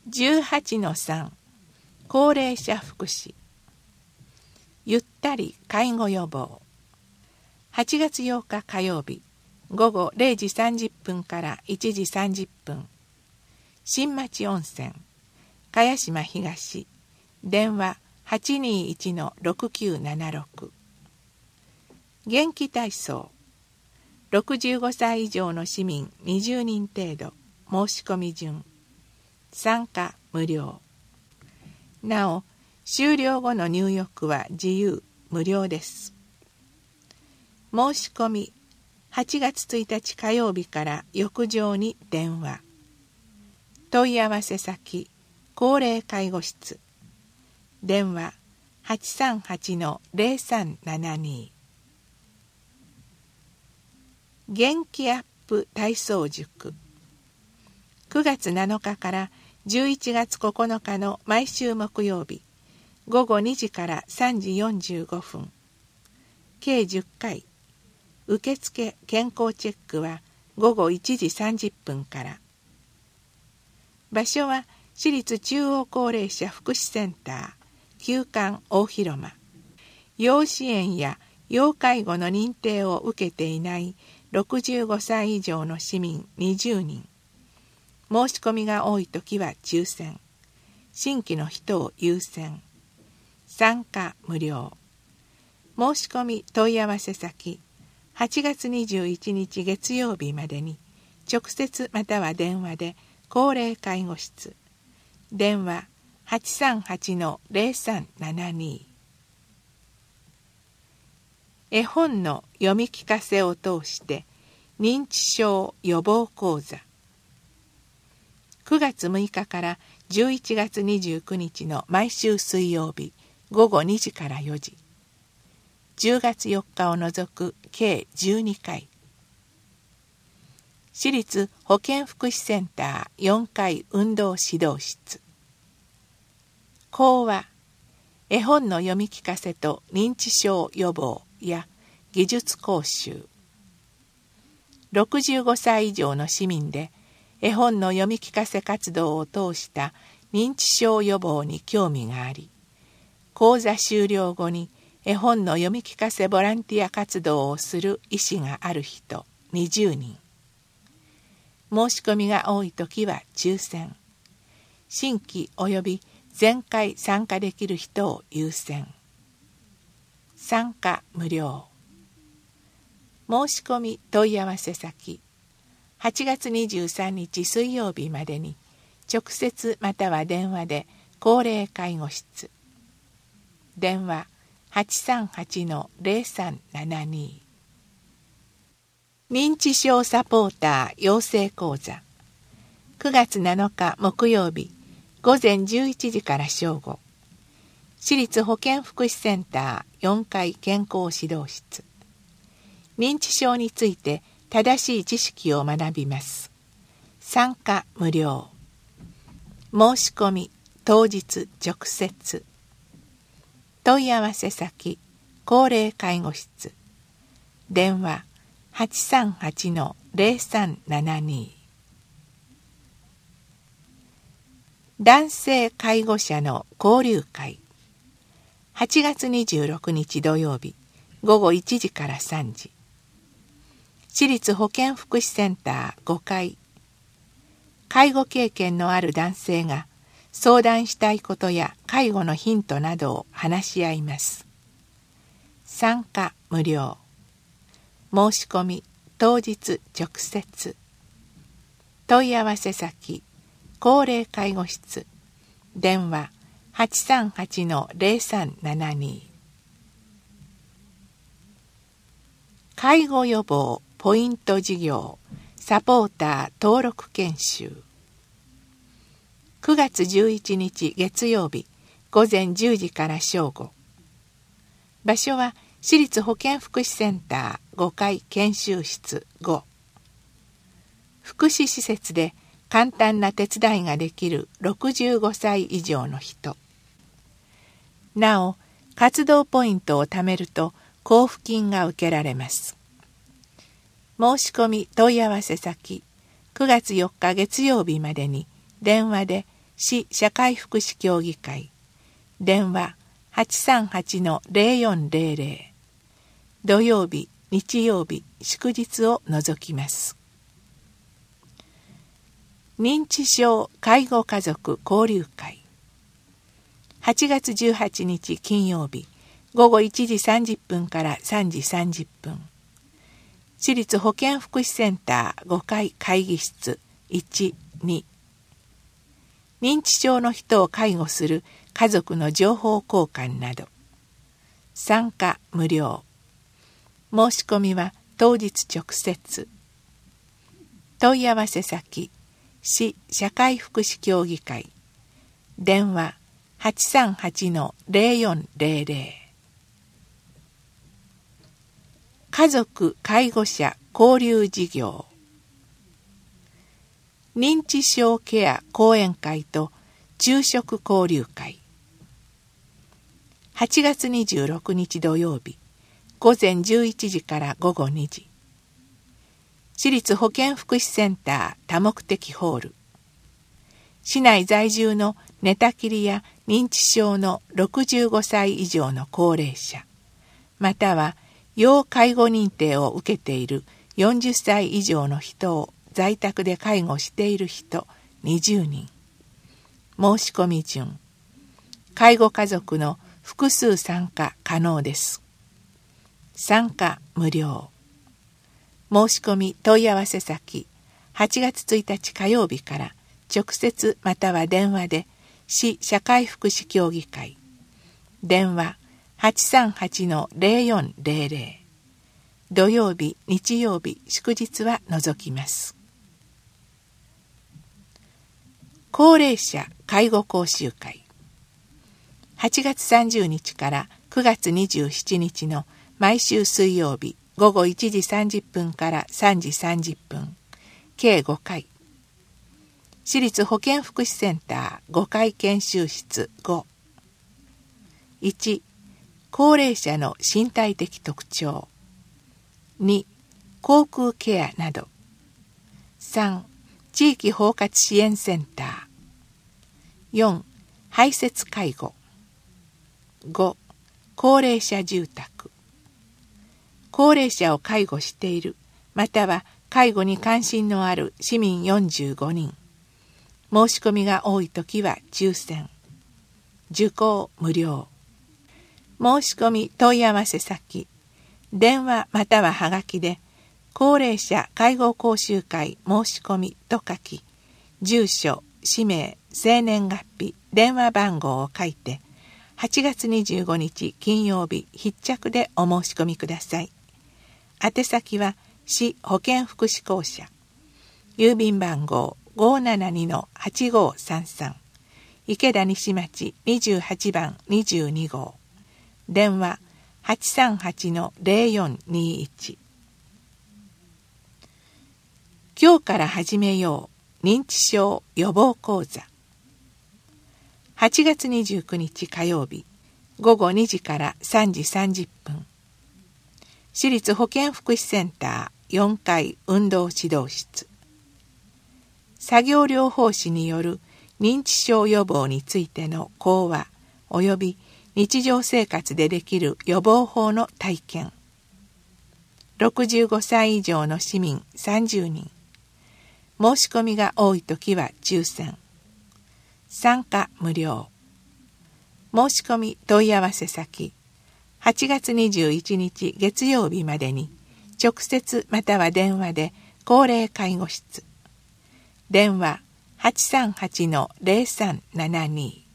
18-3 高齢者福祉ゆったり介護予防。8月8日火曜日午後0時30分から1時30分新町温泉茅島東電話 821-6976 元気体操65歳以上の市民20人程度申し込み順参加無料。なお終了後の入浴は自由無料です。申し込み8月1日火曜日から翌日に電話。問い合わせ先高齢介護室電話 838-0372 元気アップ体操塾9月7日から11月9日の毎週木曜日午後2時から3時45分計10回受付健康チェックは午後1時30分から場所は市立中央高齢者福祉センター旧館大広間要支援や要介護の認定を受けていない65歳以上の市民20人申し込みが多いときは抽選新規の人を優先参加無料申し込み問い合わせ先8月21日月曜日までに直接または電話で高齢介護室電話 838-0372 絵本の読み聞かせを通して認知症予防講座9月6日から11月29日の毎週水曜日午後2時から4時10月4日を除く計12回市立保健福祉センター4階運動指導室講話絵本の読み聞かせと認知症予防や技術講習65歳以上の市民で絵本の読み聞かせ活動を通した認知症予防に興味があり講座終了後に絵本の読み聞かせボランティア活動をする意思がある人20人申し込みが多いときは抽選新規及び前回参加できる人を優先参加無料申し込み問い合わせ先8月23日水曜日までに直接または電話で高齢介護室電話 838-0372 認知症サポーター養成講座9月7日木曜日午前11時から正午市立保健福祉センター4階健康指導室認知症について正しい知識を学びます参加無料申し込み当日直接問い合わせ先高齢介護室電話 838-0372 男性介護者の交流会8月26日土曜日午後1時から3時市立保健福祉センター5階介護経験のある男性が相談したいことや介護のヒントなどを話し合います参加無料申し込み当日直接問い合わせ先高齢介護室電話 838-0372 介護予防ポイント事業サポーター登録研修9月11日月曜日午前10時から正午場所は市立保健福祉センター5階研修室5福祉施設で簡単な手伝いができる65歳以上の人なお活動ポイントを貯めると交付金が受けられます申し込み問い合わせ先9月4日月曜日までに電話で市社会福祉協議会、電話 838-0400、土曜日、日曜日、祝日を除きます。認知症介護家族交流会、8月18日金曜日、午後1時30分から3時30分。市立保健福祉センター5階会議室1、2。認知症の人を介護する家族の情報交換など。参加無料。申し込みは当日直接。問い合わせ先、市社会福祉協議会。電話 838-0400。家族介護者交流事業。認知症ケア講演会と昼食交流会。8月26日土曜日、午前11時から午後2時。市立保健福祉センター多目的ホール。市内在住の寝たきりや認知症の65歳以上の高齢者、または要介護認定を受けている40歳以上の人を在宅で介護している人20人。申し込み順。介護家族の複数参加可能です。参加無料。申し込み問い合わせ先、8月1日火曜日から直接または電話で市社会福祉協議会。電話 838-0400。土曜日、日曜日、祝日は除きます。高齢者介護講習会。8月30日から9月27日の毎週水曜日午後1時30分から3時30分、計5回。市立保健福祉センター5階研修室5。1、高齢者の身体的特徴。2、口腔ケアなど。3、地域包括支援センター。4、排泄介護。5、高齢者住宅。高齢者を介護している、または介護に関心のある市民45人。申し込みが多いときは抽選。受講無料。申し込み問い合わせ先、電話またははがきで、高齢者介護講習会申し込みと書き、住所、氏名、生年月日、電話番号を書いて、8月25日金曜日必着でお申し込みください。宛先は市保健福祉公社。郵便番号 572-8533。池田西町28番22号。電話 838-0421。今日から始めよう認知症予防講座。8月29日火曜日午後2時から3時30分。市立保健福祉センター4階運動指導室。作業療法士による認知症予防についての講話及び日常生活でできる予防法の体験。65歳以上の市民30人。申し込みが多いときは抽選。参加無料。申し込み問い合わせ先、8月21日月曜日までに直接または電話で高齢介護室。電話 838-0372。